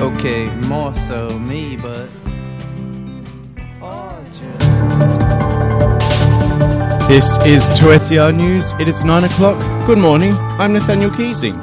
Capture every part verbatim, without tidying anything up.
Okay, more so me, but... Oh, This is two S E R News. It is nine o'clock. Good morning. I'm Nathaniel Keesing.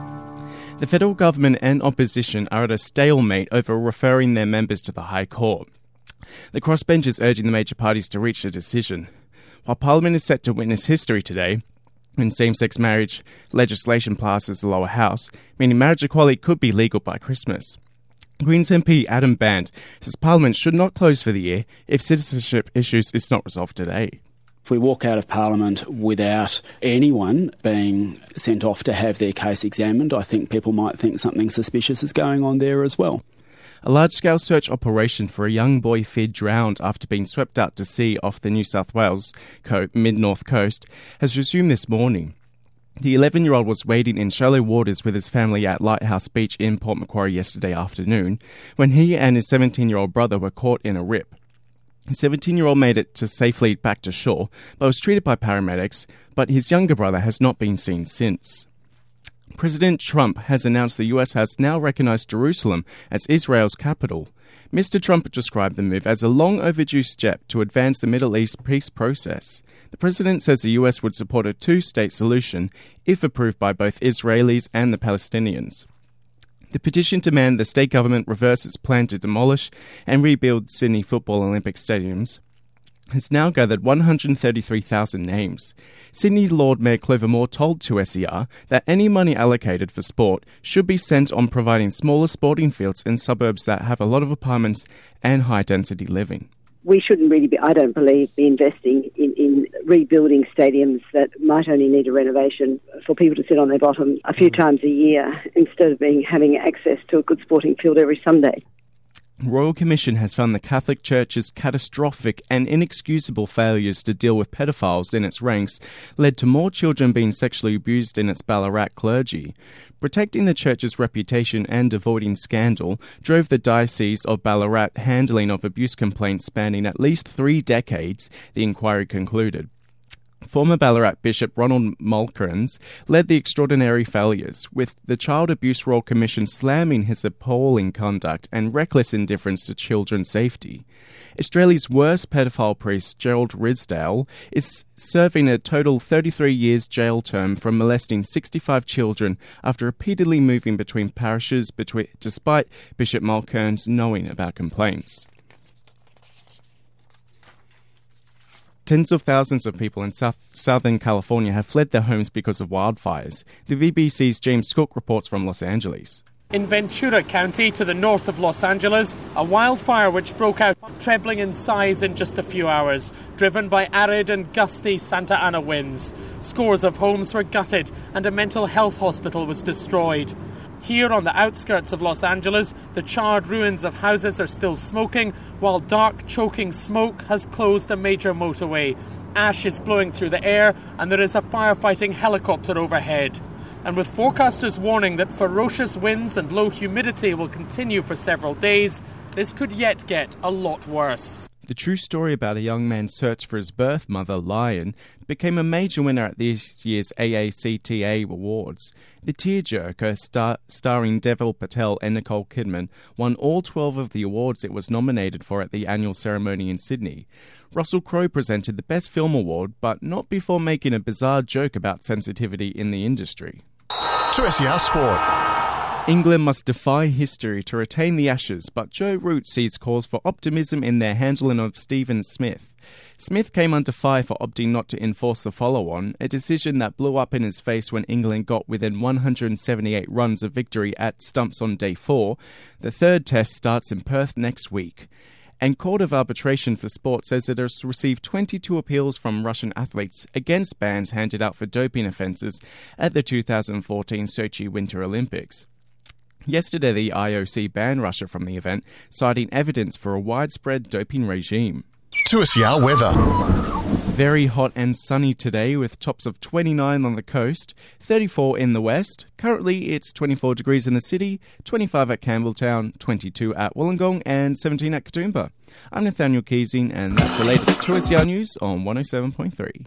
The federal government and opposition are at a stalemate over referring their members to the High Court. The crossbench is urging the major parties to reach a decision. While Parliament is set to witness history today, when same-sex marriage legislation passes the lower house, meaning marriage equality could be legal by Christmas. Greens M P Adam Bandt says Parliament should not close for the year if citizenship issues is not resolved today. If we walk out of Parliament without anyone being sent off to have their case examined, I think people might think something suspicious is going on there as well. A large-scale search operation for a young boy feared drowned after being swept out to sea off the New South Wales co- mid-north coast has resumed this morning. The eleven-year-old was wading in shallow waters with his family at Lighthouse Beach in Port Macquarie yesterday afternoon when he and his seventeen-year-old brother were caught in a rip. The seventeen-year-old made it to safely back to shore, but was treated by paramedics, but his younger brother has not been seen since. President Trump has announced the U S has now recognized Jerusalem as Israel's capital. Mister Trump described the move as a long-overdue step to advance the Middle East peace process. The president says the U S would support a two-state solution if approved by both Israelis and the Palestinians. The petition demands the state government reverse its plan to demolish and rebuild Sydney Football Olympic stadiums has now gathered one hundred thirty-three thousand names. Sydney Lord Mayor Clover Moore told two S E R that any money allocated for sport should be spent on providing smaller sporting fields in suburbs that have a lot of apartments and high-density living. We shouldn't really be, I don't believe, be investing in, in rebuilding stadiums that might only need a renovation for people to sit on their bottom a few times a year instead of being having access to a good sporting field every Sunday. Royal Commission has found the Catholic Church's catastrophic and inexcusable failures to deal with pedophiles in its ranks led to more children being sexually abused in its Ballarat clergy. Protecting the Church's reputation and avoiding scandal drove the Diocese of Ballarat handling of abuse complaints spanning at least three decades, the inquiry concluded. Former Ballarat Bishop Ronald Mulkerns led the extraordinary failures, with the Child Abuse Royal Commission slamming his appalling conduct and reckless indifference to children's safety. Australia's worst pedophile priest, Gerald Ridsdale, is serving a total thirty-three years jail term for molesting sixty-five children after repeatedly moving between parishes between, despite Bishop Mulkerns knowing about complaints. Tens of thousands of people in South, Southern California have fled their homes because of wildfires. The B B C's James Cook reports from Los Angeles. In Ventura County, to the north of Los Angeles, a wildfire which broke out, trebling in size in just a few hours, driven by arid and gusty Santa Ana winds. Scores of homes were gutted and a mental health hospital was destroyed. Here on the outskirts of Los Angeles, the charred ruins of houses are still smoking, while dark, choking smoke has closed a major motorway. Ash is blowing through the air, and there is a firefighting helicopter overhead. And with forecasters warning that ferocious winds and low humidity will continue for several days, this could yet get a lot worse. The true story about a young man's search for his birth mother, Lion, became a major winner at this year's A A C T A Awards. The tearjerker, star- starring Devil Patel and Nicole Kidman, won all twelve of the awards it was nominated for at the annual ceremony in Sydney. Russell Crowe presented the Best Film Award, but not before making a bizarre joke about sensitivity in the industry. two S E R Sport. England must defy history to retain the Ashes, but Joe Root sees cause for optimism in their handling of Stephen Smith. Smith came under fire for opting not to enforce the follow-on, a decision that blew up in his face when England got within one hundred seventy-eight runs of victory at stumps on day four. The third test starts in Perth next week. And Court of Arbitration for Sport says it has received twenty-two appeals from Russian athletes against bans handed out for doping offences at the two thousand fourteen Sochi Winter Olympics. Yesterday, the I O C banned Russia from the event, citing evidence for a widespread doping regime. two S E R weather. Very hot and sunny today with tops of twenty-nine on the coast, thirty-four in the west. Currently, it's twenty-four degrees in the city, twenty-five at Campbelltown, twenty-two at Wollongong and seventeen at Katoomba. I'm Nathaniel Keesing and that's the latest two S E R News on one oh seven point three.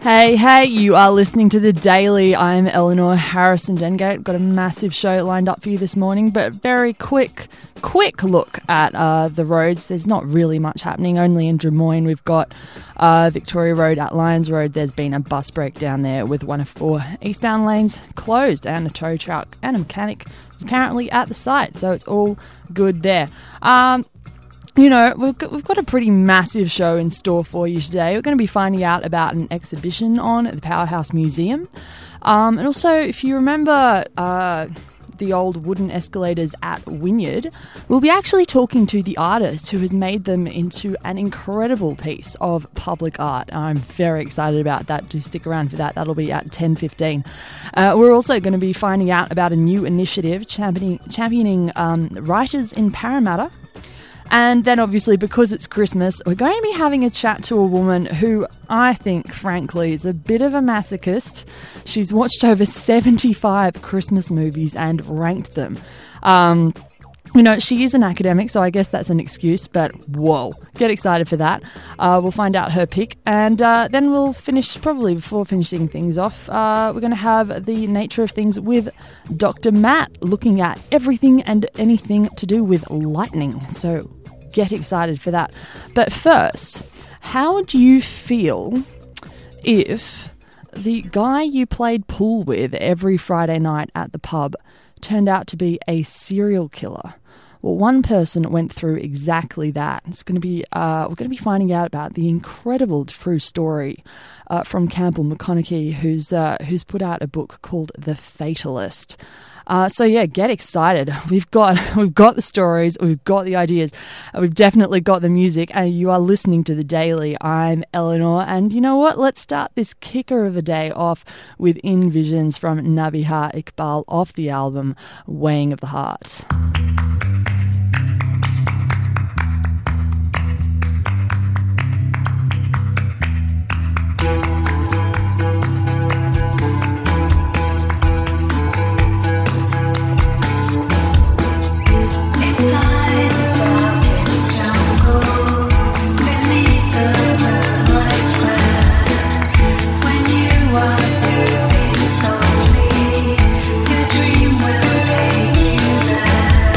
Hey, hey, you are listening to The Daily. I'm Eleanor Harrison Dengate. Got a massive show lined up for you this morning, but very quick, quick look at uh, the roads. There's not really much happening. Only in Drummoyne we've got uh, Victoria Road at Lyons Road. There's been a bus breakdown there with one of four eastbound lanes closed, and a tow truck and a mechanic is apparently at the site, so it's all good there. Um... You know, we've got, we've got a pretty massive show in store for you today. We're going to be finding out about an exhibition on at the Powerhouse Museum. Um, and also, if you remember uh, the old wooden escalators at Wynyard, we'll be actually talking to the artist who has made them into an incredible piece of public art. I'm very excited about that. Do stick around for that. That'll be at ten fifteen. Uh, we're also going to be finding out about a new initiative championing, championing um, writers in Parramatta. And then obviously, because it's Christmas, we're going to be having a chat to a woman who I think, frankly, is a bit of a masochist. She's watched over seventy-five Christmas movies and ranked them. Um, you know, she is an academic, so I guess that's an excuse, but whoa, get excited for that. Uh, we'll find out her pick, and uh, then we'll finish, probably before finishing things off, uh, we're going to have the nature of things with Doctor Matt, looking at everything and anything to do with lightning. So get excited for that. But first, how would you feel if the guy you played pool with every Friday night at the pub turned out to be a serial killer? Well, one person went through exactly that. It's going to be uh, we're going to be finding out about the incredible true story uh, from Campbell McConaughey, who's uh, who's put out a book called The Fatalist. Uh, so yeah, get excited. We've got we've got the stories, we've got the ideas, we've definitely got the music, and you are listening to The Daily. I'm Eleanor, and you know what? Let's start this kicker of a day off with In Visions from Nabiha Iqbal off the album Weighing of the Heart. Softly, your dream will take you there.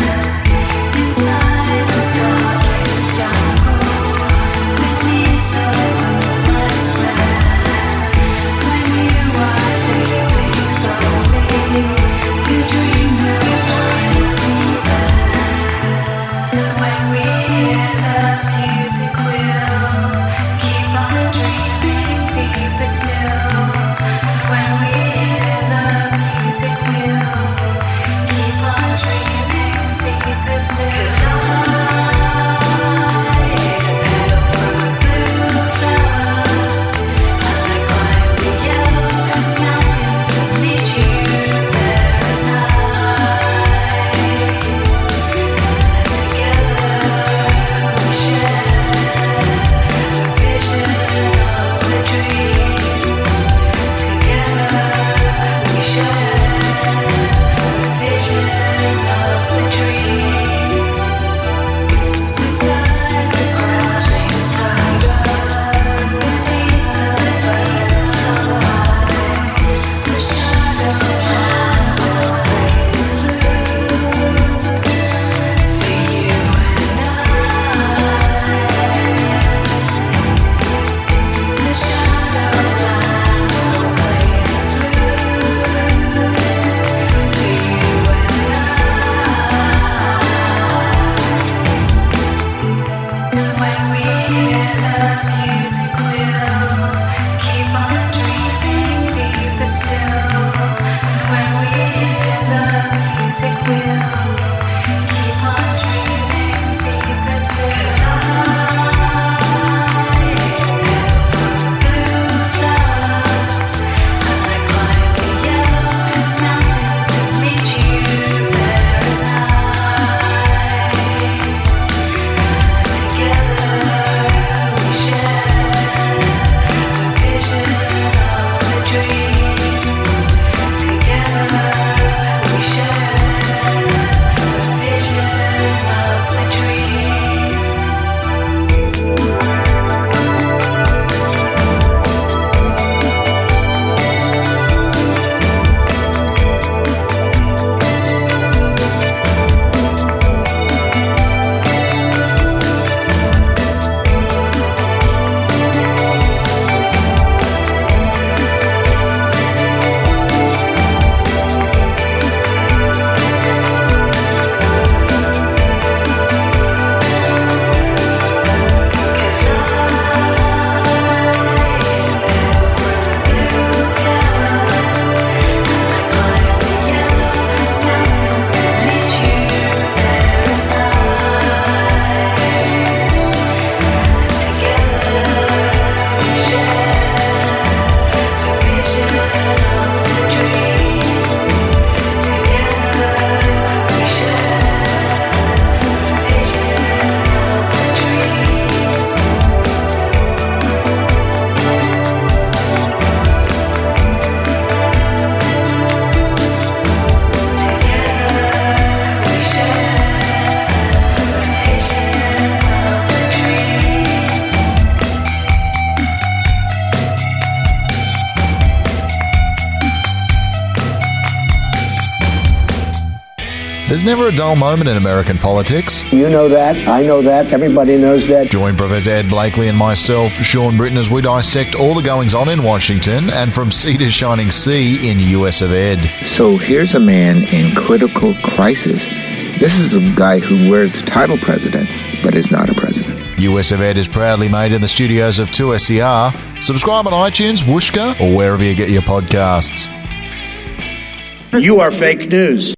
There's never a dull moment in American politics. You know that. I know that. Everybody knows that. Join Professor Ed Blakely and myself, Sean Britton, as we dissect all the goings-on in Washington and from sea to shining sea in U S of Ed. So here's a man in critical crisis. This is a guy who wears the title president, but is not a president. U S of Ed is proudly made in the studios of two S E R. Subscribe on iTunes, Whooshka, or wherever you get your podcasts. You are fake news.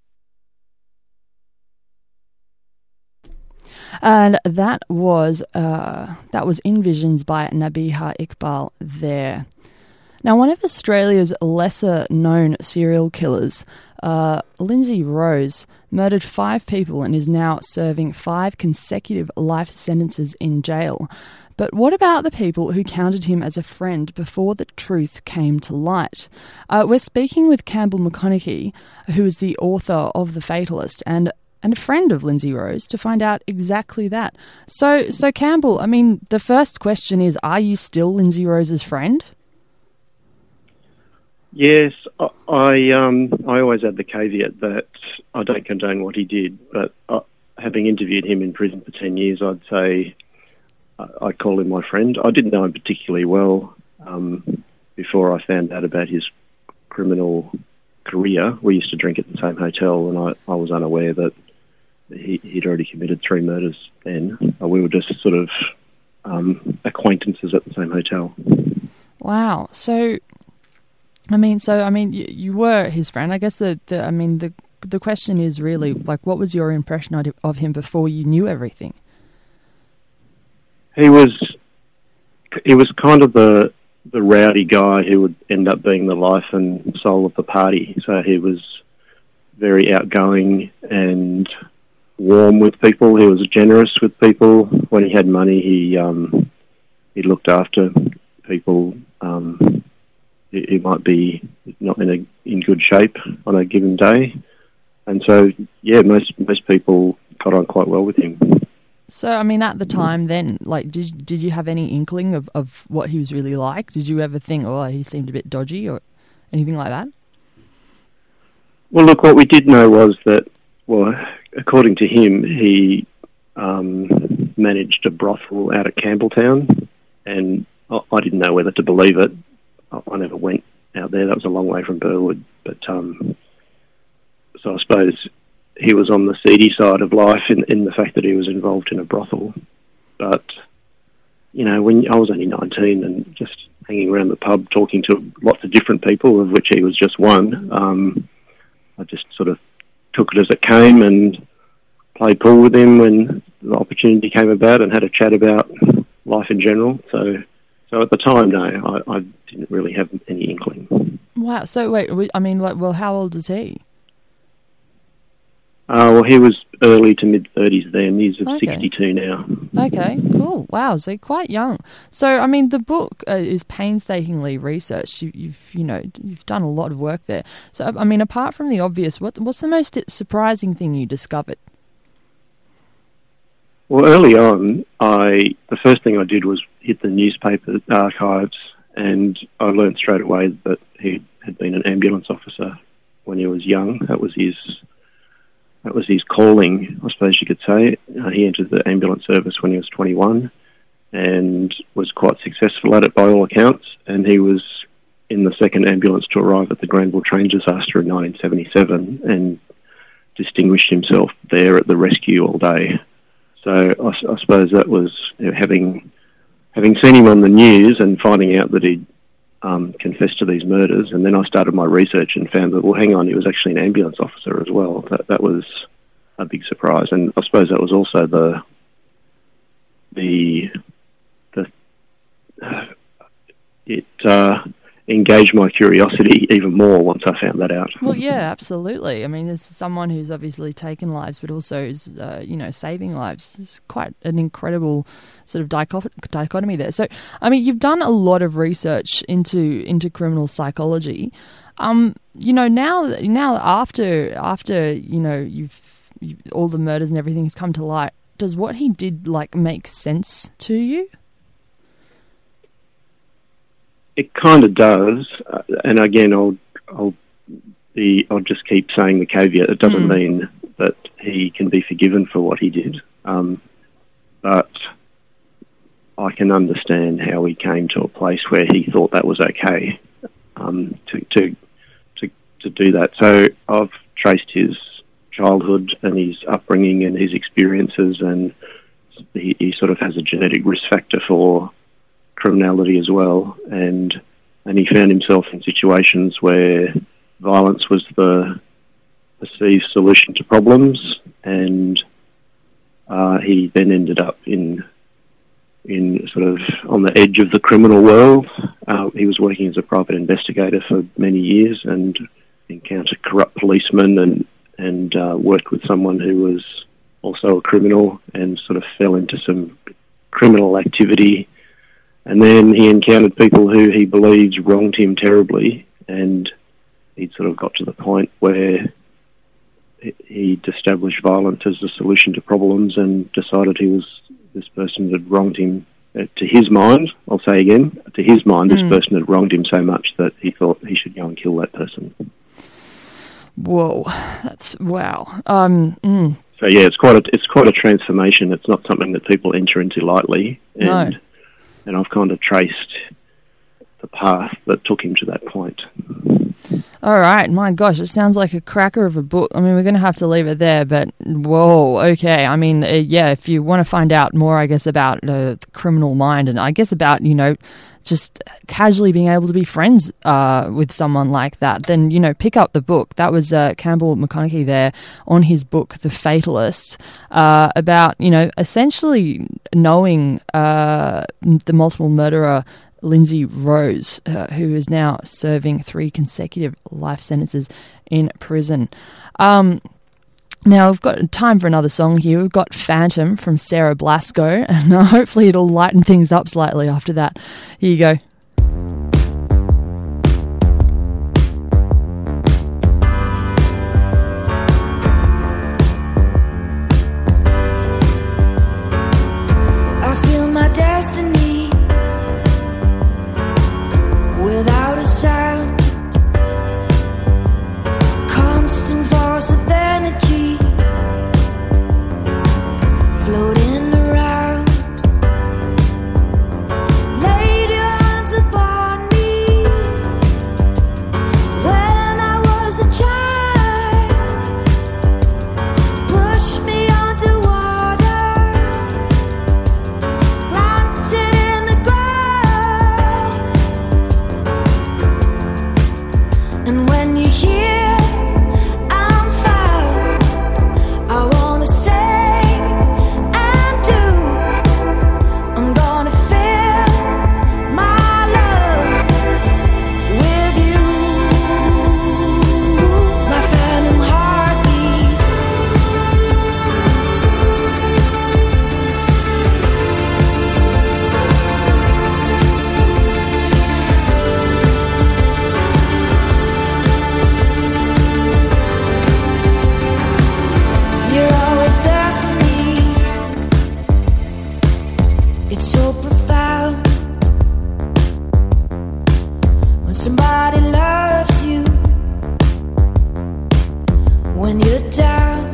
And that was uh, that was In Visions by Nabiha Iqbal there. Now, one of Australia's lesser-known serial killers, uh, Lindsay Rose, murdered five people and is now serving five consecutive life sentences in jail. But what about the people who counted him as a friend before the truth came to light? Uh, we're speaking with Campbell McConaughey, who is the author of The Fatalist and and a friend of Lindsay Rose, to find out exactly that. So, so Campbell, I mean, the first question is, are you still Lindsay Rose's friend? Yes, I I, um, I always add the caveat that I don't condone what he did, but uh, having interviewed him in prison for ten years, I'd say uh, I'd call him my friend. I didn't know him particularly well um, before I found out about his criminal career. We used to drink at the same hotel, and I, I was unaware that he, he'd already committed three murders then. Uh, we were just sort of um, acquaintances at the same hotel. Wow. So, I mean, so I mean, you, you were his friend. I guess the, the I mean, the the question is really like, what was your impression of, of him before you knew everything? He was, he was kind of the the rowdy guy who would end up being the life and soul of the party. So he was very outgoing and warm with people. He was generous with people. When he had money, he um, he looked after people. Um, he, he might be not in a in good shape on a given day, and so yeah, most most people got on quite well with him. So, I mean, at the time then, like, did did you have any inkling of, of what he was really like? Did you ever think, oh, he seemed a bit dodgy or anything like that? Well, look, what we did know was that, well, according to him, he um, managed a brothel out at Campbelltown, and I, I didn't know whether to believe it. I, I never went out there. That was a long way from Burwood. But um, so I suppose he was on the seedy side of life in, in the fact that he was involved in a brothel. But, you know, when I was only nineteen and just hanging around the pub talking to lots of different people, of which he was just one, um, I just sort of took it as it came and played pool with him when the opportunity came about and had a chat about life in general. So so at the time, no, I, I didn't really have any inkling. Wow. So, wait, I mean, like, well, how old is he? Uh, well, he was early to mid-thirties then. He's Okay. sixty-two now. Okay, cool. Wow, so quite young. So, I mean, the book uh, is painstakingly researched. You, you've, you know, you've done a lot of work there. So, I mean, apart from the obvious, what, what's the most surprising thing you discovered? Well, early on, I the first thing I did was hit the newspaper archives, and I learned straight away that he had been an ambulance officer when he was young. That was his... That was his calling, I suppose you could say. Uh, he entered the ambulance service when he was twenty-one and was quite successful at it by all accounts. And he was in the second ambulance to arrive at the Granville train disaster in nineteen seventy-seven and distinguished himself there at the rescue all day. So I, I suppose that was, you know, having having seen him on the news and finding out that he'd Um, confessed to these murders, and then I started my research and found that, well, hang on, he was actually an ambulance officer as well. That that was a big surprise, and I suppose that was also the the the uh, it uh, engaged my curiosity even more once I found that out. Well, yeah, absolutely. I mean, there's someone who's obviously taken lives, but also is, uh, you know, saving lives. It's quite an incredible sort of dichot- dichotomy there. So, I mean, you've done a lot of research into into criminal psychology. Um, you know, now now after after you know you've, you've all the murders and everything has come to light, does what he did like make sense to you? It kind of does, uh, and again, I'll I'll the I'll just keep saying the caveat. It doesn't Mm. mean that he can be forgiven for what he did, um, but I can understand how he came to a place where he thought that was okay um, to, to to to do that. So I've traced his childhood and his upbringing and his experiences, and he, he sort of has a genetic risk factor for criminality as well, and and he found himself in situations where violence was the perceived solution to problems, and uh, he then ended up in in sort of on the edge of the criminal world. Uh, he was working as a private investigator for many years and encountered corrupt policemen and and uh, worked with someone who was also a criminal and sort of fell into some criminal activity. And then he encountered people who he believes wronged him terribly, and he'd sort of got to the point where he'd established violence as a solution to problems and decided he was this person had wronged him. Uh, to his mind, I'll say again, to his mind, this Mm. person had wronged him so much that he thought he should go and kill that person. Whoa, that's wow. Um, mm, So yeah, it's quite a it's quite a transformation. It's not something that people enter into lightly, and No. and I've kind of traced the path that took him to that point. all right, my gosh, it sounds like a cracker of a book. I mean, we're going to have to leave it there, but whoa, okay. I mean, uh, yeah, if you want to find out more, I guess, about uh, the criminal mind, and I guess about, you know, just casually being able to be friends uh, with someone like that, then, you know, pick up the book. That was uh, Campbell McConaughey there on his book, The Fatalist, uh, about, you know, essentially knowing uh, the multiple murderer Lindsay Rose, uh, who is now serving three consecutive life sentences in prison. Um, now, we've got time for another song here. We've got Phantom from Sarah Blasco, and uh, hopefully it'll lighten things up slightly after that. Here you go. I feel my destiny without a sound, constant force of energy floating around. Laid your hands upon me when I was a child, pushed me onto water, planted in the ground. And when you hear I'm found, I wanna say and do, I'm gonna fill my lungs with you. My phantom heartbeat, you're always there for me. It's so profound when somebody loves you, when you're down.